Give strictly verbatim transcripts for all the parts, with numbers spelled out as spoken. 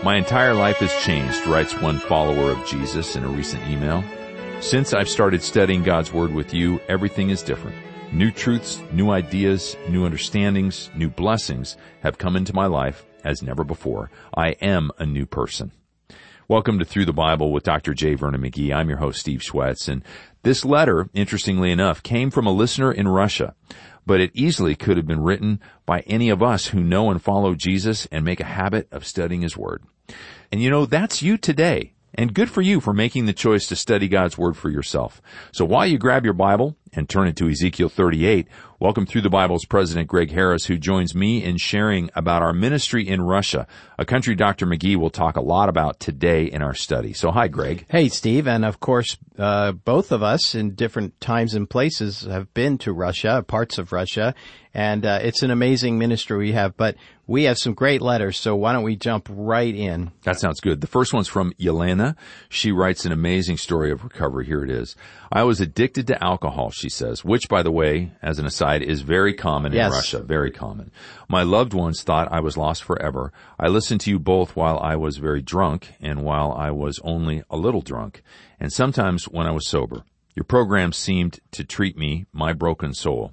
My entire life has changed, writes one follower of Jesus in a recent email. Since I've started studying God's Word with you, everything is different. New truths, new ideas, new understandings, new blessings have come into my life as never before. I am a new person. Welcome to Through the Bible with Doctor J. Vernon McGee. I'm your host, Steve Schwetz, and this letter, interestingly enough, came from a listener in Russia, but it easily could have been written by any of us who know and follow Jesus and make a habit of studying His Word. And you know, that's you today. And good for you for making the choice to study God's Word for yourself. So while you grab your Bible and turn it to Ezekiel thirty-eight, welcome Through the Bible's President Greg Harris, who joins me in sharing about our ministry in Russia, a country Doctor McGee will talk a lot about today in our study. So hi, Greg. Hey, Steve. And of course, uh, both of us in different times and places have been to Russia, parts of Russia, and uh, it's an amazing ministry we have. But we have some great letters, so why don't we jump right in? That sounds good. The first one's from Yelena. She writes an amazing story of recovery. Here it is. I was addicted to alcohol, she says, which, by the way, as an aside, is very common in yes. Russia, very common. My loved ones thought I was lost forever. I listened to you both while I was very drunk and while I was only a little drunk, and sometimes when I was sober. Your program seemed to treat me, my broken soul.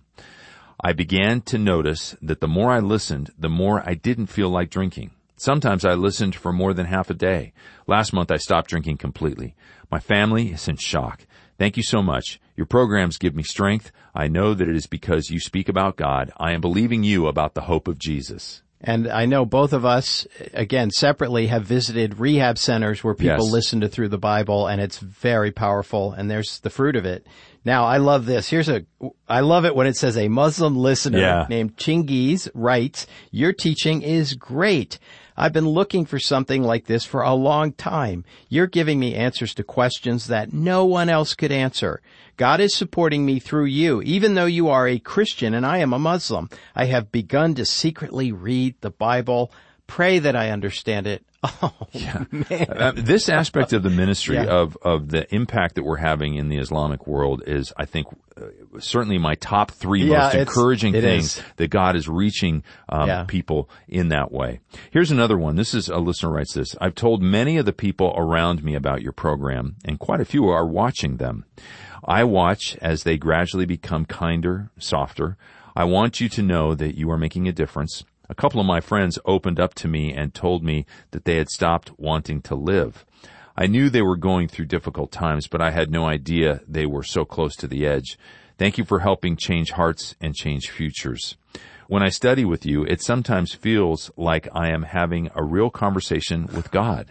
I began to notice that the more I listened, the more I didn't feel like drinking. Sometimes I listened for more than half a day. Last month I stopped drinking completely. My family is in shock. Thank you so much. Your programs give me strength. I know that it is because you speak about God. I am believing you about the hope of Jesus. And I know both of us, again, separately have visited rehab centers where people Yes. listen to Through the Bible, and it's very powerful, and there's the fruit of it. Now, I love this. Here's a, I love it when it says a Muslim listener Yeah. named Chingiz writes, your teaching is great. I've been looking for something like this for a long time. You're giving me answers to questions that no one else could answer. God is supporting me through you, even though you are a Christian and I am a Muslim. I have begun to secretly read the Bible. Pray that I understand it. Oh, yeah. man. Uh, this aspect of the ministry Yeah. of, of the impact that we're having in the Islamic world is, I think, uh, certainly my top three Yeah, most it's- encouraging it things is. that God is reaching um, Yeah. people in that way. Here's another one. This is, a listener writes this. I've told many of the people around me about your program, and quite a few are watching them. I watch as they gradually become kinder, softer. I want you to know that you are making a difference. A couple of my friends opened up to me and told me that they had stopped wanting to live. I knew they were going through difficult times, but I had no idea they were so close to the edge. Thank you for helping change hearts and change futures. When I study with you, it sometimes feels like I am having a real conversation with God.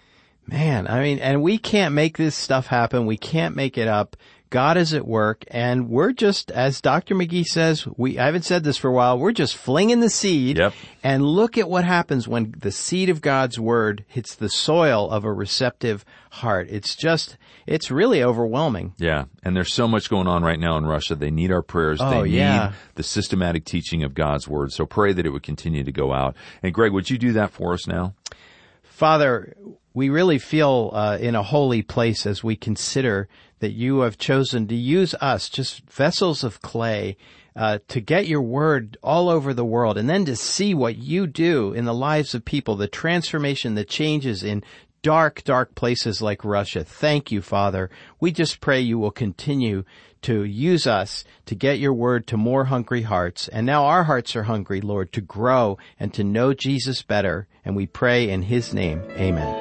Man, I mean, and we can't make this stuff happen. We can't make it up. God is at work, and we're just, as Doctor McGee says, we, I haven't said this for a while, we're just flinging the seed. Yep. And look at what happens when the seed of God's Word hits the soil of a receptive heart. It's just, it's really overwhelming. Yeah, and there's so much going on right now in Russia. They need our prayers. Oh, they need yeah. the systematic teaching of God's Word. So pray that it would continue to go out. And Greg, would you do that for us now? Father, we really feel uh, in a holy place as we consider that you have chosen to use us, just vessels of clay, uh, to get your word all over the world, and then to see what you do in the lives of people, the transformation, the changes in dark, dark places like Russia. Thank you, Father. We just pray you will continue to use us to get your word to more hungry hearts. And now our hearts are hungry, Lord, to grow and to know Jesus better. And we pray in His name. Amen.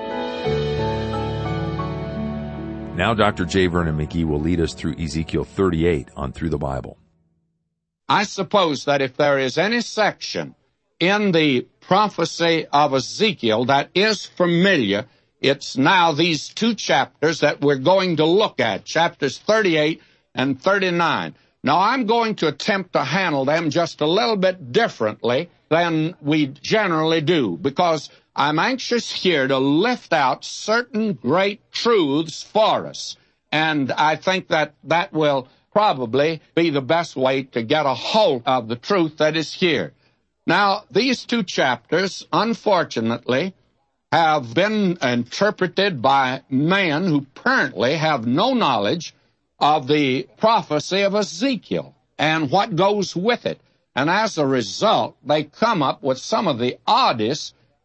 Now Doctor J. Vernon McGee will lead us through Ezekiel thirty-eight on Through the Bible. I suppose that if there is any section in the prophecy of Ezekiel that is familiar, it's now these two chapters that we're going to look at, chapters thirty-eight and thirty-nine. Now, I'm going to attempt to handle them just a little bit differently than we generally do, because I'm anxious here to lift out certain great truths for us. And I think that that will probably be the best way to get a hold of the truth that is here. Now, these two chapters, unfortunately, have been interpreted by men who apparently have no knowledge of the prophecy of Ezekiel and what goes with it. And as a result, they come up with some of the oddest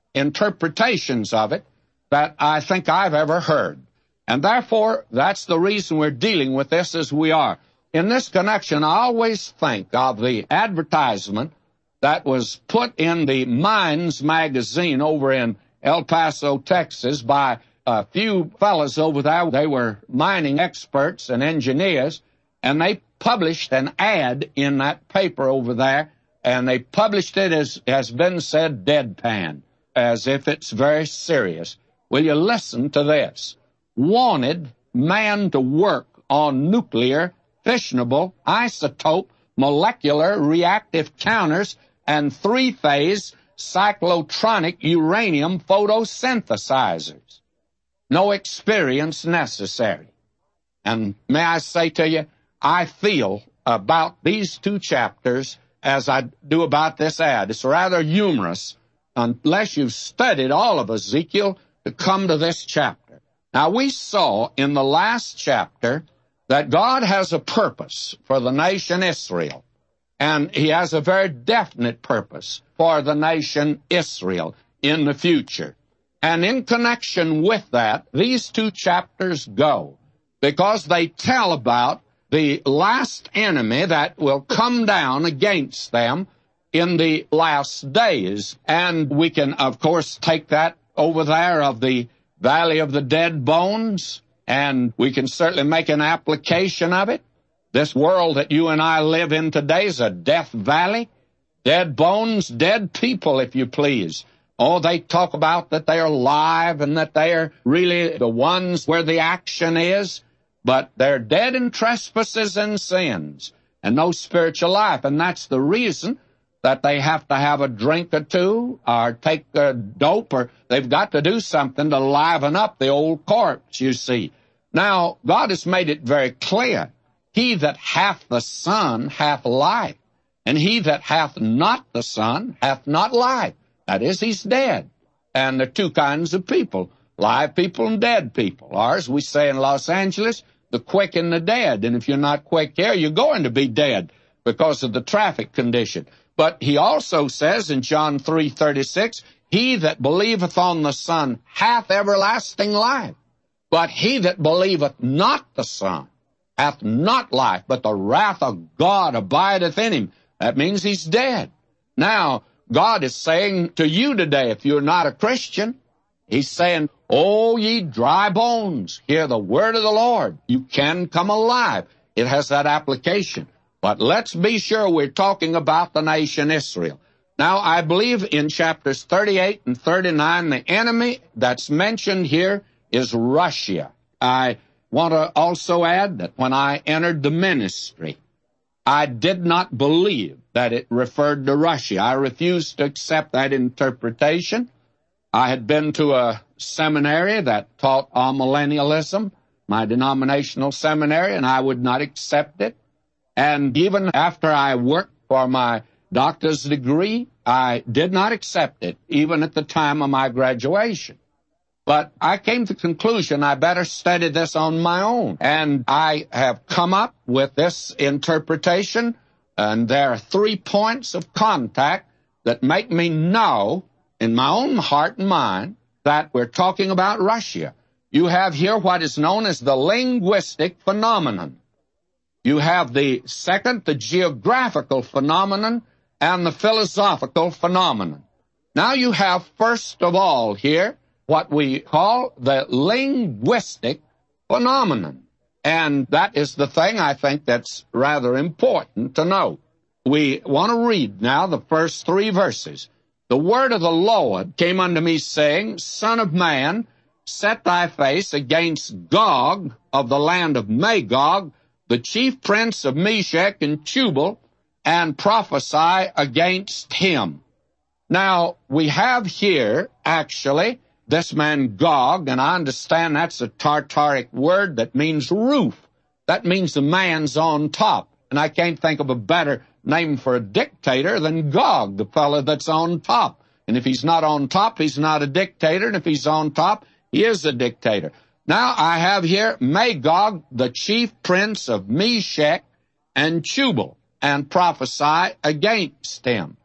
interpretations of it that I think I've ever heard. And therefore, that's the reason we're dealing with this as we are. In this connection, I always think of the advertisement that was put in the Mines magazine over in El Paso, Texas, by a few fellows over there. They were mining experts and engineers, and they published an ad in that paper over there, and they published it, as has been said, deadpan, as if it's very serious. Will you listen to this? Wanted man to work on nuclear, fissionable, isotope, molecular reactive counters, and three-phase cyclotronic uranium photosynthesizers. No experience necessary. And may I say to you, I feel about these two chapters as I do about this ad. It's rather humorous, unless you've studied all of Ezekiel, to come to this chapter. Now, we saw in the last chapter that God has a purpose for the nation Israel, and He has a very definite purpose for the nation Israel in the future. And in connection with that, these two chapters go, because they tell about the last enemy that will come down against them in the last days. And we can, of course, take that over there of the Valley of the Dead Bones, and we can certainly make an application of it. This world that you and I live in today is a death valley. Dead bones, dead people, if you please. Oh, they talk about that they are alive and that they are really the ones where the action is, but they're dead in trespasses and sins and no spiritual life. And that's the reason that they have to have a drink or two or take a dope, or they've got to do something to liven up the old corpse, you see. Now, God has made it very clear. He that hath the Son hath life, and he that hath not the Son hath not life. That is, he's dead. And there are two kinds of people, live people and dead people. Ours, we say in Los Angeles, the quick and the dead. And if you're not quick here, you're going to be dead because of the traffic condition. But he also says in John three thirty-six, he that believeth on the Son hath everlasting life. But he that believeth not the Son hath not life, but the wrath of God abideth in him. That means he's dead. Now, God is saying to you today, if you're not a Christian, He's saying, "O ye dry bones, hear the word of the Lord." You can come alive. It has that application. But let's be sure we're talking about the nation Israel. Now, I believe in chapters thirty-eight and thirty-nine, the enemy that's mentioned here is Russia. I want to also add that when I entered the ministry, I did not believe that it referred to Russia. I refused to accept that interpretation. I had been to a seminary that taught amillennialism, my denominational seminary, and I would not accept it. And even after I worked for my doctor's degree, I did not accept it, even at the time of my graduation. But I came to the conclusion I better study this on my own. And I have come up with this interpretation, and there are three points of contact that make me know in my own heart and mind that we're talking about Russia. You have here what is known as the linguistic phenomenon. You have the second, the geographical phenomenon, and the philosophical phenomenon. Now you have, first of all, here, what we call the linguistic phenomenon. And that is the thing I think that's rather important to know. We want to read now the first three verses. The word of the Lord came unto me, saying, Son of man, set thy face against Gog of the land of Magog, the chief prince of Meshech and Tubal, and prophesy against him. Now, we have here, actually, this man Gog, and I understand that's a Tartaric word that means roof. That means the man's on top. And I can't think of a better name for a dictator than Gog, the fellow that's on top. And if he's not on top, he's not a dictator. And if he's on top, he is a dictator. Now I have here Magog, the chief prince of Meshech and Tubal, and prophesy against him.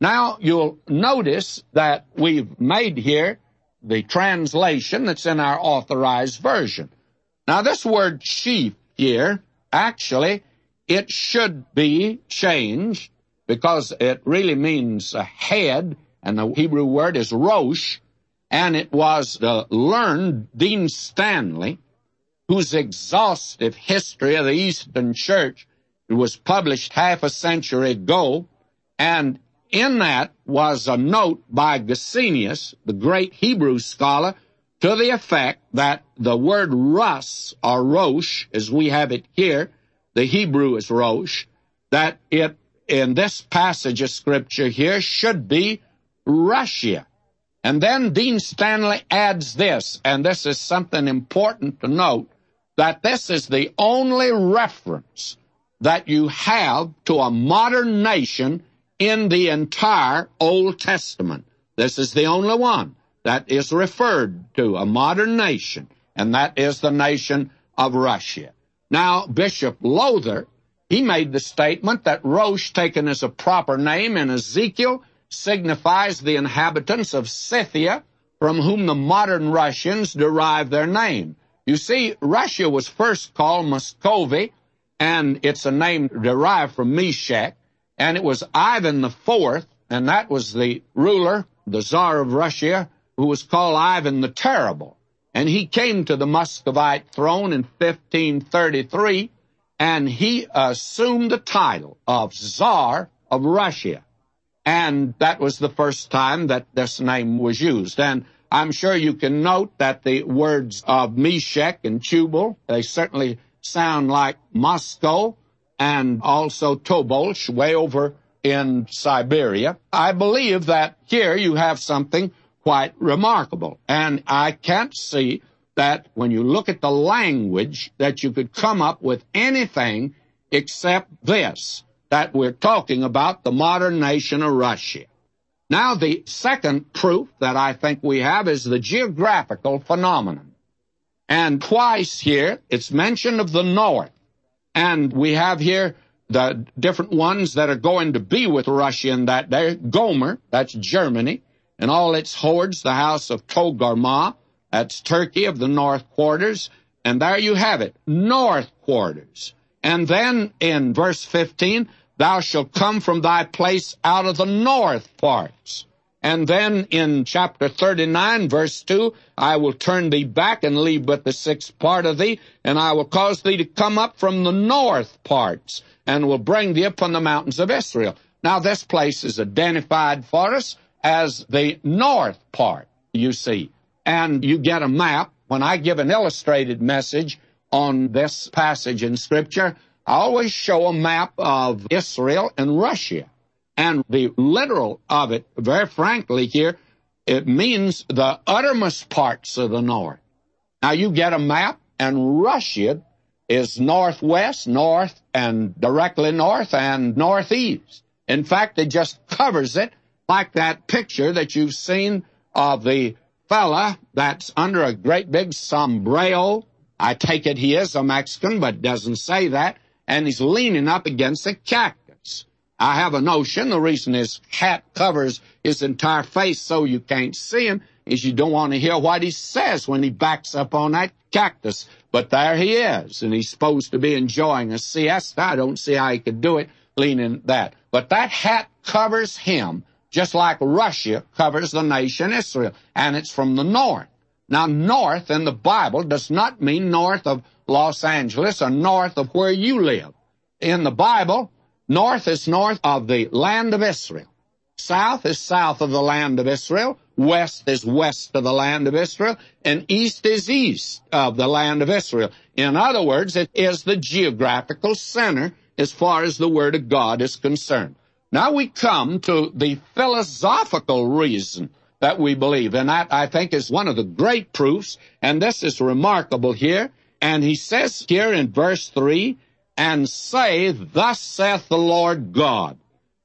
Now, you'll notice that we've made here the translation that's in our Authorized Version. Now, this word chief here, actually, it should be changed because it really means a head, and the Hebrew word is rosh, and it was the learned Dean Stanley, whose exhaustive history of the Eastern Church was published half a century ago, and in that was a note by Gesenius, the great Hebrew scholar, to the effect that the word Rus, or Rosh, as we have it here, the Hebrew is Rosh, that it, in this passage of Scripture here, should be Russia. And then Dean Stanley adds this, and this is something important to note, that this is the only reference that you have to a modern nation in the entire Old Testament. This is the only one that is referred to, a modern nation, and that is the nation of Russia. Now, Bishop Lowther, he made the statement that Rosh, taken as a proper name in Ezekiel, signifies the inhabitants of Scythia, from whom the modern Russians derive their name. You see, Russia was first called Muscovy, and it's a name derived from Meshach, and it was Ivan the Fourth, and that was the ruler, the Tsar of Russia, who was called Ivan the Terrible. And he came to the Muscovite throne in fifteen thirty-three, and he assumed the title of Tsar of Russia. And that was the first time that this name was used. And I'm sure you can note that the words of Meshach and Tubal, they certainly sound like Moscow, and also Tobolsk, way over in Siberia. I believe that here you have something quite remarkable. And I can't see that when you look at the language that you could come up with anything except this, that we're talking about the modern nation of Russia. Now, the second proof that I think we have is the geographical phenomenon. And twice here, it's mentioned of the north. And we have here the different ones that are going to be with Russia in that day. Gomer, that's Germany, and all its hordes, the house of Togarmah, that's Turkey of the north quarters. And there you have it, north quarters. And then in verse fifteen, thou shalt come from thy place out of the north parts. And then in chapter thirty-nine, verse two, I will turn thee back and leave but the sixth part of thee, and I will cause thee to come up from the north parts, and will bring thee upon the mountains of Israel. Now, this place is identified for us as the north part, you see. And you get a map. When I give an illustrated message on this passage in Scripture, I always show a map of Israel and Russia. And the literal of it, very frankly here, it means the uttermost parts of the north. Now, you get a map, and Russia is northwest, north, and directly north, and northeast. In fact, it just covers it like that picture that you've seen of the fella that's under a great big sombrero. I take it he is a Mexican, but doesn't say that, and he's leaning up against a cactus. I have a notion the reason his hat covers his entire face so you can't see him is you don't want to hear what he says when he backs up on that cactus. But there he is, and he's supposed to be enjoying a siesta. I don't see how he could do it leaning that. But that hat covers him just like Russia covers the nation Israel, and it's from the north. Now, north in the Bible does not mean north of Los Angeles or north of where you live. In the Bible, north is north of the land of Israel. South is south of the land of Israel. West is west of the land of Israel. And east is east of the land of Israel. In other words, it is the geographical center as far as the Word of God is concerned. Now we come to the philosophical reason that we believe. And that, I think, is one of the great proofs. And this is remarkable here. And he says here in verse three, and say, thus saith the Lord God,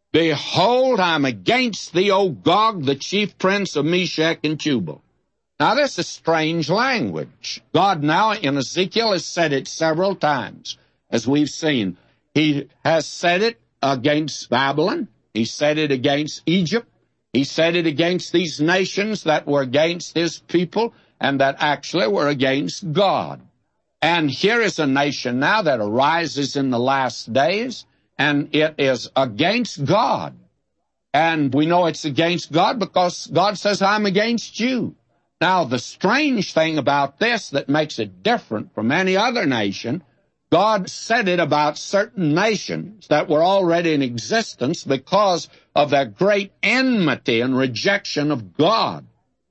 behold, I am against thee, O Gog, the chief prince of Meshach and Tubal. Now, this is strange language. God now in Ezekiel has said it several times, as we've seen. He has said it against Babylon. He said it against Egypt. He said it against these nations that were against his people and that actually were against God. And here is a nation now that arises in the last days, and it is against God. And we know it's against God because God says, I'm against you. Now, the strange thing about this that makes it different from any other nation, God said it about certain nations that were already in existence because of their great enmity and rejection of God.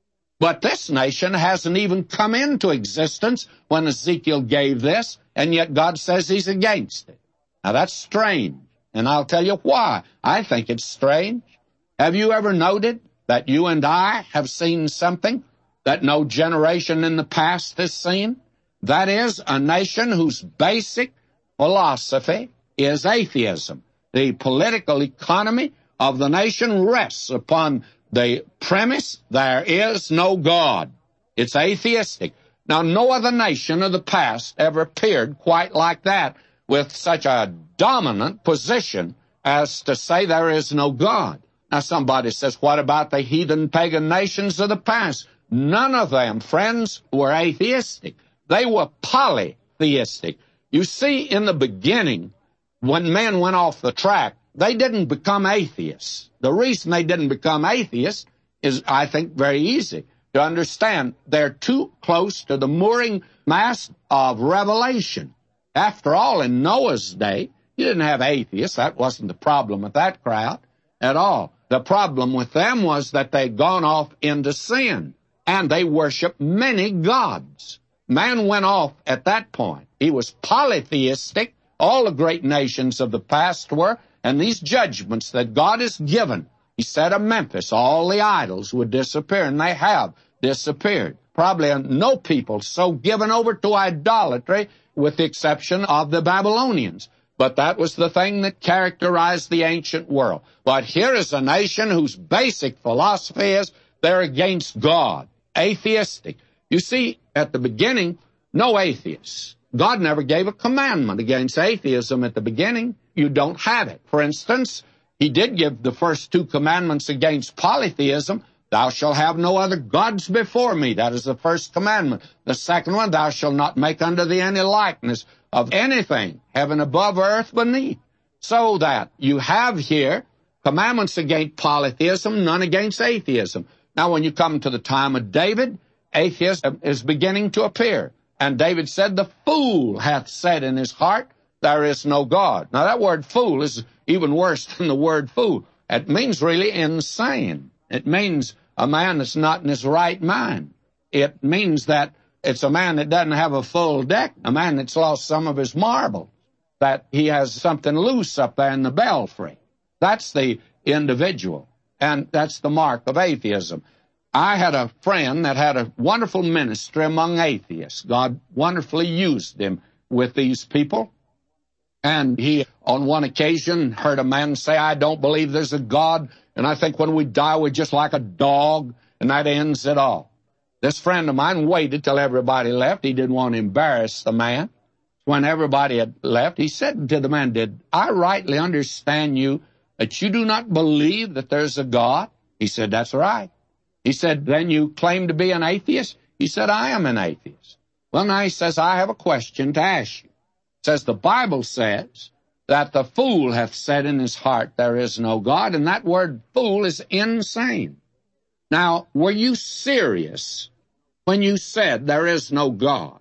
But this nation hasn't even come into existence when Ezekiel gave this, and yet God says he's against it. Now, that's strange, and I'll tell you why I think it's strange. Have you ever noted that you and I have seen something that no generation in the past has seen? That is, a nation whose basic philosophy is atheism. The political economy of the nation rests upon the premise there is no God. It's atheistic. Now, no other nation of the past ever appeared quite like that, with such a dominant position as to say there is no God. Now, somebody says, what about the heathen pagan nations of the past? None of them, friends, were atheistic. They were polytheistic. You see, in the beginning, when men went off the track, they didn't become atheists. The reason they didn't become atheists is, I think, very easy to understand. They're too close to the mooring mast of Revelation. After all, in Noah's day, you didn't have atheists. That wasn't the problem with that crowd at all. The problem with them was that they'd gone off into sin, and they worshiped many gods. Man went off at that point. He was polytheistic. All the great nations of the past were, and these judgments that God has given, he said of Memphis, all the idols would disappear, and they have disappeared. Probably no people so given over to idolatry, with the exception of the Babylonians. But that was the thing that characterized the ancient world. But here is a nation whose basic philosophy is they're against God, atheistic. You see, at the beginning, no atheists. God never gave a commandment against atheism at the beginning. You don't have it. For instance, he did give the first two commandments against polytheism. Thou shalt have no other gods before me. That is the first commandment. The second one, thou shalt not make unto thee any likeness of anything, heaven above, earth beneath. So that you have here commandments against polytheism, none against atheism. Now, when you come to the time of David, atheism is beginning to appear. And David said, the fool hath said in his heart, there is no God. Now, that word fool is even worse than the word fool. It means really insane. It means a man that's not in his right mind. It means that it's a man that doesn't have a full deck, a man that's lost some of his marbles, that he has something loose up there in the belfry. That's the individual, and that's the mark of atheism. I had a friend that had a wonderful ministry among atheists. God wonderfully used him with these people. And he, on one occasion, heard a man say, I don't believe there's a God, and I think when we die, we're just like a dog, and that ends it all. This friend of mine waited till everybody left. He didn't want to embarrass the man. When everybody had left, he said to the man, did I rightly understand you that you do not believe that there's a God? He said, that's right. He said, then you claim to be an atheist? He said, I am an atheist. Well, now he says, I have a question to ask you. It says, the Bible says that the fool hath said in his heart, there is no God, and that word fool is insane. Now, were you serious when you said there is no God?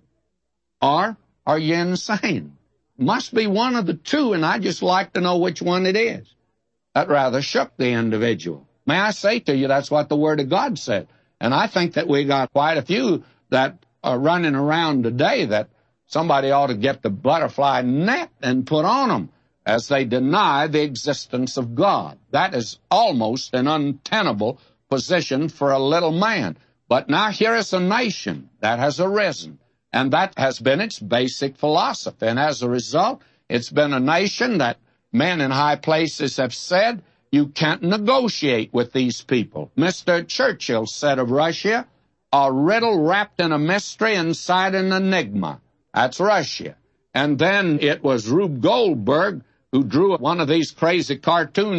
Or are you insane? Must be one of the two, and I'd just like to know which one it is. That rather shook the individual. May I say to you, that's what the Word of God said. And I think that we got quite a few that are running around today that somebody ought to get the butterfly net and put on them as they deny the existence of God. That is almost an untenable position for a little man. But now here is a nation that has arisen, and that has been its basic philosophy. And as a result, it's been a nation that men in high places have said, you can't negotiate with these people. Mister Churchill said of Russia, a riddle wrapped in a mystery inside an enigma. That's Russia. And then it was Rube Goldberg who drew one of these crazy cartoons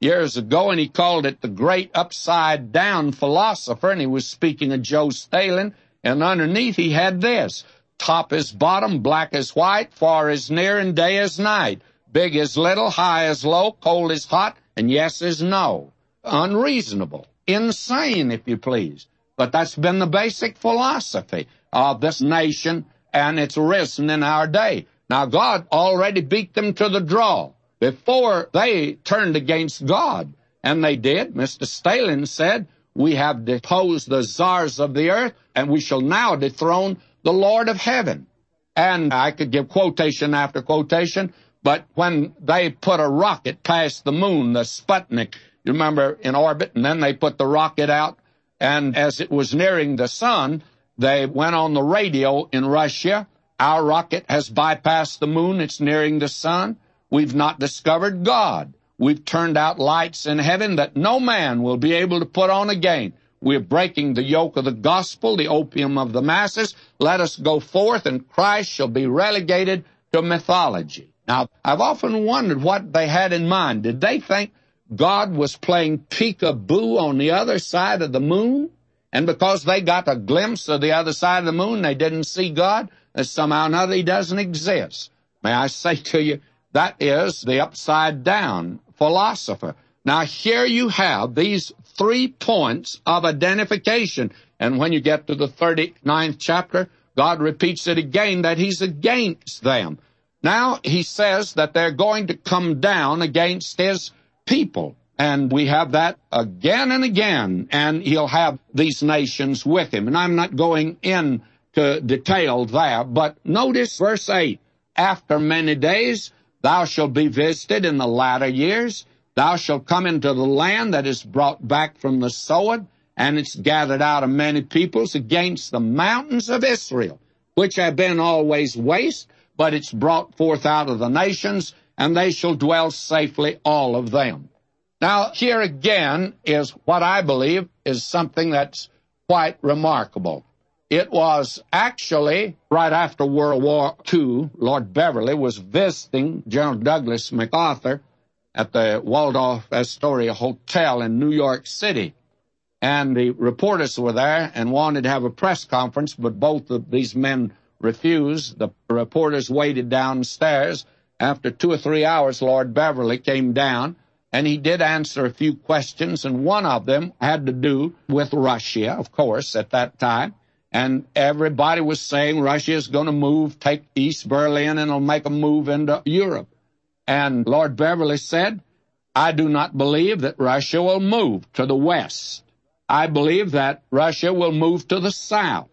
years ago, and he called it the Great Upside Down Philosopher, and he was speaking of Joe Stalin, and underneath he had this: top is bottom, black is white, far is near, and day is night. Big is little, high is low, cold is hot, and yes is no. Unreasonable. Insane, if you please. But that's been the basic philosophy of this nation, and it's risen in our day. Now, God already beat them to the draw before they turned against God. And they did. Mister Stalin said, "We have deposed the czars of the earth, and we shall now dethrone the Lord of heaven." And I could give quotation after quotation, but when they put a rocket past the moon, the Sputnik, you remember, in orbit, and then they put the rocket out, and as it was nearing the sun, they went on the radio in Russia: "Our rocket has bypassed the moon, it's nearing the sun. We've not discovered God. We've turned out lights in heaven that no man will be able to put on again. We're breaking the yoke of the gospel, the opium of the masses. Let us go forth, and Christ shall be relegated to mythology." Now, I've often wondered what they had in mind. Did they think God was playing peekaboo on the other side of the moon? And because they got a glimpse of the other side of the moon, they didn't see God? That somehow or another he doesn't exist. May I say to you, that is the upside-down philosopher. Now, here you have these three points of identification. And when you get to the thirty-ninth chapter, God repeats it again that he's against them. Now, he says that they're going to come down against his people. And we have that again and again. And he'll have these nations with him. And I'm not going into detail there, but notice verse eight. "After many days thou shalt be visited in the latter years. Thou shalt come into the land that is brought back from the sword, and it's gathered out of many peoples against the mountains of Israel, which have been always waste, but it's brought forth out of the nations, and they shall dwell safely, all of them." Now, here again is what I believe is something that's quite remarkable. It was actually right after World War Two, Lord Beverly was visiting General Douglas MacArthur at the Waldorf Astoria Hotel in New York City. And the reporters were there and wanted to have a press conference, but both of these men refused. The reporters waited downstairs. After two or three hours, Lord Beverly came down, and he did answer a few questions, and one of them had to do with Russia, of course, at that time. And everybody was saying Russia is going to move, take East Berlin, and it'll make a move into Europe. And Lord Beverly said, "I do not believe that Russia will move to the west. I believe that Russia will move to the south."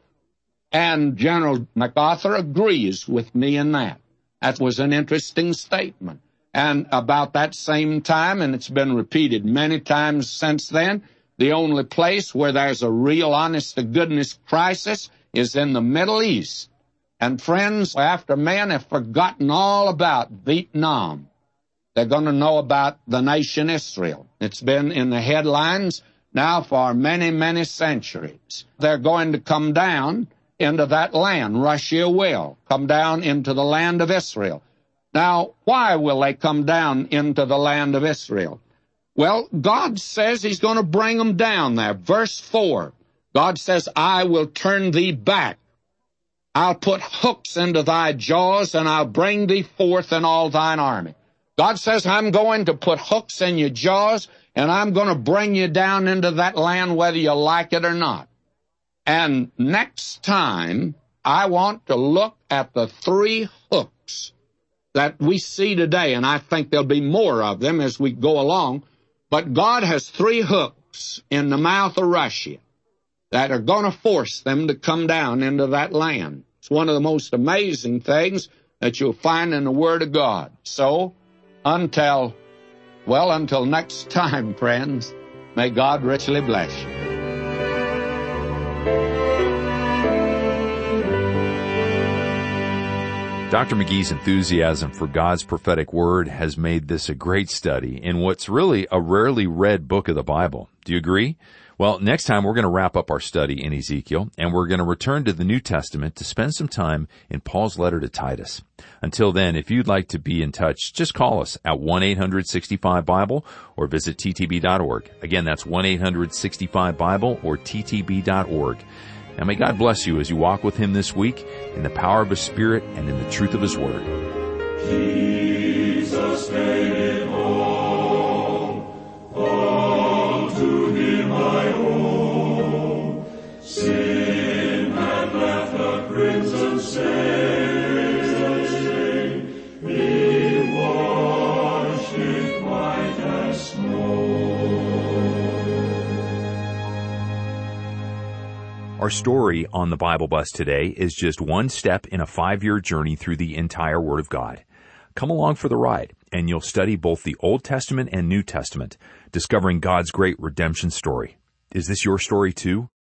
And General MacArthur agrees with me in that. That was an interesting statement. And about that same time, and it's been repeated many times since then, the only place where there's a real honest-to-goodness crisis is in the Middle East. And friends, after men have forgotten all about Vietnam, they're going to know about the nation Israel. It's been in the headlines now for many, many centuries. They're going to come down into that land. Russia will come down into the land of Israel. Now, why will they come down into the land of Israel? Well, God says he's going to bring them down there. Verse four, God says, "I will turn thee back. I'll put hooks into thy jaws, and I'll bring thee forth in all thine army." God says, I'm going to put hooks in your jaws, and I'm going to bring you down into that land whether you like it or not. And next time, I want to look at the three hooks that we see today, and I think there'll be more of them as we go along. But God has three hooks in the mouth of Russia that are going to force them to come down into that land. It's one of the most amazing things that you'll find in the Word of God. So, until, well, until next time, friends, may God richly bless you. Doctor McGee's enthusiasm for God's prophetic word has made this a great study in what's really a rarely read book of the Bible. Do you agree? Well, next time we're going to wrap up our study in Ezekiel, and we're going to return to the New Testament to spend some time in Paul's letter to Titus. Until then, if you'd like to be in touch, just call us at one eight hundred sixty-five Bible or visit T T B dot org. Again, that's one eight hundred sixty-five Bible or T T B dot org. And may God bless you as you walk with Him this week in the power of His Spirit and in the truth of His Word. Jesus made it all, all to Him I owe. Sin had left a crimson stain, He washed it white as snow. Our story on the Bible Bus today is just one step in a five-year journey through the entire Word of God. Come along for the ride, and you'll study both the Old Testament and New Testament, discovering God's great redemption story. Is this your story too?